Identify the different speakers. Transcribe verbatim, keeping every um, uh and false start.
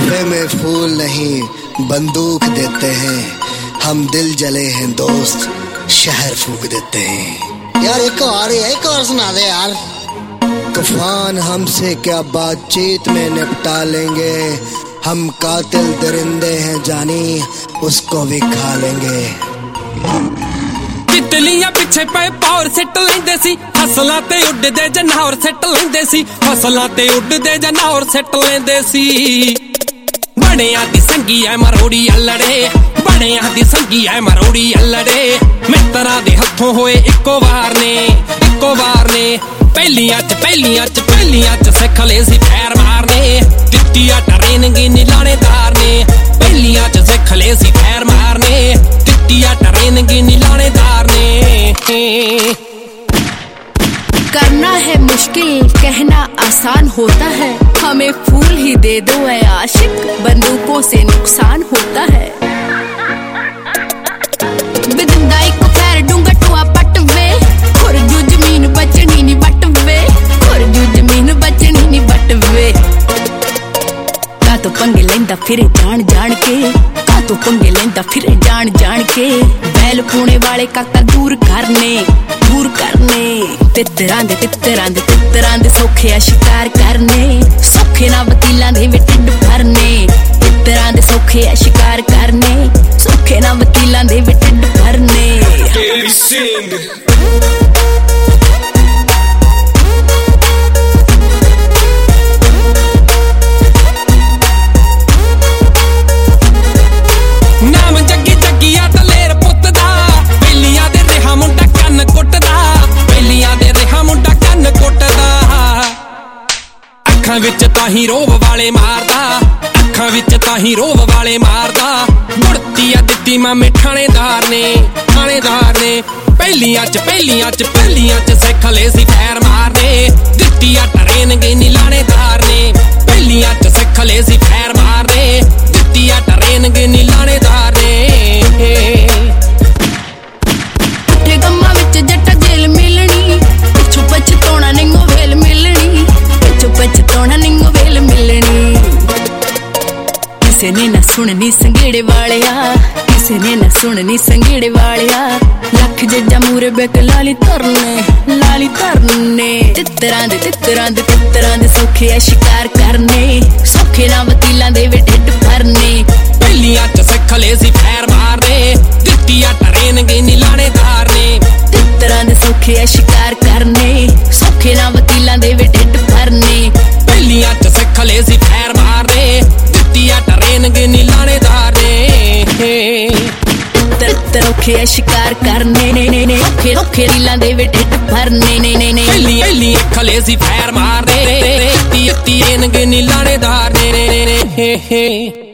Speaker 1: तोहफे में फूल नहीं बंदूक देते हैं, हम दिल जले हैं दोस्त शहर फूक देते हैं। यार एक और एक और सुना दे यार। तूफान हमसे क्या बातचीत में निपटा लेंगे, हम कातिल दरिंदे हैं जानी उसको भी खा लेंगे।
Speaker 2: तितलियां पिछे पे पावर सिट लेंदे सी, फसलां ते उड़दे जनावर सिट लेंदे सी, फसलां ते उड़दे जनावर सिट लेंदे सी। बड़ियां दी संगी ऐ मरोड़ी अल्लड़े, बड़ियां दी संगी ऐ मरोड़ी अल्लड़े, मित्तरां दे हत्थों होए इक्को वार ने इक्को वार ने। पहलियां च पहलियां च पहलियां च सिख ले सी पैर मारने, दित्तिया ट्रेनिंग नी लाणेदार ने। पहलियां च सिख ले सी पैर मारने, दित्तिया ट्रेनिंग नी लाणेदार ने।
Speaker 3: करना है मुश्किल कहना आसान होता है, हमें फूल ही दे दो ऐ आशिक, बंदूकों से नुकसान होता है। बिदंदा एक पैर डूंगा टुआ पट वे, खुरजू जमीन बचनी नी बट वे, खुरजू जमीन बचनी नी बट वे। का तो पंगे लेंदा फिरे जान जान के, का तो पंगे लेंदा फिरे जान जान के। बैल पुणे वाले काका दूर करने दूर करने, तितरां दे तितरां दे तितरां दे सौखे आ शिकार करने, सौखे ना वकीलां दे वे ढिड भरने। तितरां दे सौखे आ शिकार करने, सौखे ना वकीलां दे वे ढिड भरने।
Speaker 2: नाम जग्गी जग्गिया दलेर पुੱਤ ਦਾ, बेलियां दे रेहा मुंडा कन्न कुੱਟਦਾ, बेलियां दे रेहा मुंडा कन्न कुੱਟਦਾ। ਅੱਖਾਂ ਵਿੱਚ ਤਾਂ ਹੀ ਰੋਬ ਵਾਲੇ ਮਾਰਦਾ, ਅੱਖਾਂ ਵਿੱਚ ਤਾਂ ਹੀ ਰੋਬ ਵਾਲੇ ਮਾਰਦਾ। ਗੁੜਤੀ ਆ ਦਿੱਤੀ ਮਾਮੇ ਥਾਣੇਦਾਰ ਨੇ ਥਾਣੇਦਾਰ ਨੇ। ਪਹਿਲੀਆਂ ਚ ਪਹਿਲੀਆਂ ਚ ਪਹਿਲੀਆਂ ਚ ਸਿੱਖ ਲੈ ਸੀ ਪੈਰ ਮਾਰਨੇ, ਦਿੱਤੀ ਆ ਟਰੇਨਿੰਗ ਨੀ ਲਾਣੇਦਾਰ ਨੇ। ਪਹਿਲੀਆਂ ਚ ਸਿੱਖ ਲੈ ਸੀ ਪੈਰ ਮਾਰਨੇ, ਦਿੱਤੀ ਆ ਟਰੇਨਿੰਗ ਨੀ ਲਾਣੇਦਾਰ ਨੇ।
Speaker 3: ਪੁੱਠੇ ਕੰਮਾਂ ਵਿੱਚ ਜੱਟਾ ਜੇਲ ਮਿਲਣੀ, ਪਿੱਛੋਂ ਪਛਤਾਉਣਾ ਨਿੰਗੋ ਵੇਲ ਮਿਲਣੀ, ਪਿੱਛੋਂ ਪਛਤਾਉਣਾ ਨਿੰਗੋ ਵੇਲ ਮਿਲਣੀ। ਕਿਸੇ ਨੇ ਨਾ ਸੁਣਨੀ ਸੰਗੇੜੇ ਵਾਲਿਆ, ਕਿਸੇ ਨੇ ਨਾ ਸੁਣਨੀ ਸੰਗੇੜੇ ਵਾਲਿਆ। ਲੱਖ ਜੱਜਾਂ ਮੂਰੇ ਬੈਕ ਲਾਲੀ ਧਰਨੇ ਲਾਲੀ ਧਰਨੇ। ਤਿੱਤਰਾਂ ਦੇ ਤਿੱਤਰਾਂ ਦੇ ਤਿੱਤਰਾਂ ਦੇ ਸੌਖੇ ਆ ਸ਼ਿਕਾਰ ਕਰਨੇ, ਸੌਖੇ ਨਾ ਵਕੀਲਾਂ ਦੇ ਵੇ ਢਿੱਡ ਭਰਨੇ।
Speaker 2: ਪਹਿਲੀਆਂ ਚ ਸਿੱਖ ਲੈ ਸੀ ਪੈਰ ਮਾਰਨੇ, ਦਿੱਤੀ ਆ ਟਰੇਨਿੰਗ ਨੀ ਲਾਣੇਦਾਰ ਨੇ।
Speaker 3: ਤਿੱਤਰਾਂ ਦੇ ਸੌਖੇ ਆ ਸ਼ਿਕਾਰ ਕਰਨੇ, ਸੌਖੇ ਨਾ ਵਕੀਲਾਂ ਦੇ ਵੇ ਢਿੱਡ ਭਰਨੇ।
Speaker 2: ਪਹਿਲੀਆਂ ਚ ਸਿੱਖ ਲੈ ਸੀ ਪੈਰ ਮਾਰਨੇ, ਦਿੱਤੀ ਆ ਟਰੇਨਿੰਗ ਨੀ ਲਾਣੇਦਾਰ ਨੇ। ਤਿੱਤਰ ਔਖੇ ਆ ਸ਼ਿਕਾਰ ਕਰਨੇ ਨੇ ਨੇ ਨੇ, ਔਖੇ ਔਖੇ ਰੀਲਾਂ ਦੇ ਵੇ ਢਿੱਡ ਭਰਨੇ ਨੇ ਨੇ ਨੇ। ਪਹਿਲੀ ਪਹਿਲੀ ਅੱਖ ਲੈ ਸੀ ਪੈਰ ਮਾਰਨੇ, ਦਿੱਤੀ ਟਰੇਨਿੰਗ ਨੀ ਲਾਣੇਦਾਰ ਨੇ ਨੇ ਨੇ।